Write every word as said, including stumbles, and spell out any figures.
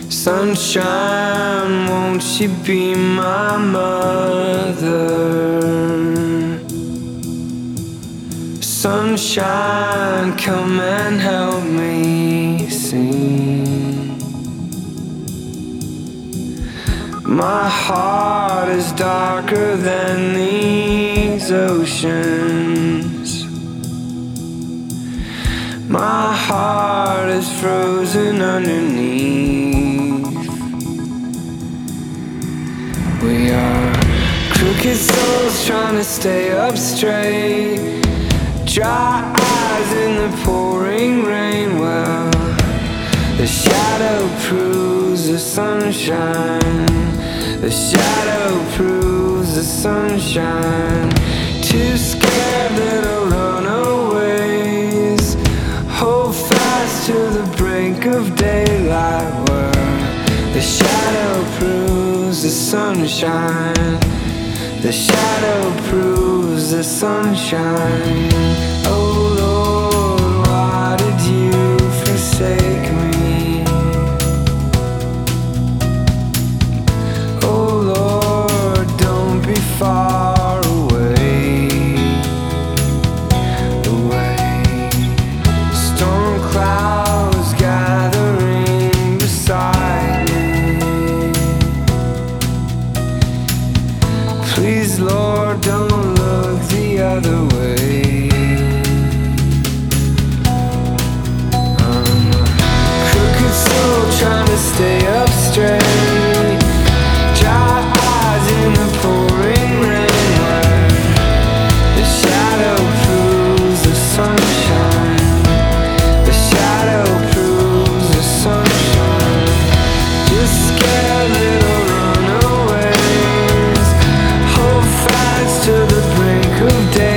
Sunshine, won't you be my mother? Sunshine, come and help me sing. My heart is darker than these oceans. My heart is frozen underneath. We are crooked souls trying to stay up straight. Dry eyes in the pouring rain. Well, the shadow proves the sunshine. The shadow proves the sunshine. Two scared little runaways hold fast to the brink of daylight. Well, the shadow proves the sunshine. The shadow proves the sunshine. Oh Lord, why did you forsake me? Oh Lord, don't be far away, away. Storm clouds gathering beside me. Please, Lord, don't look the other way. I'm a crooked soul trying to stay up straight. Dry eyes in the pouring rain. The shadow proves the sunshine. The shadow proves the sunshine. Just scared little runaways hold fast to the brink of day.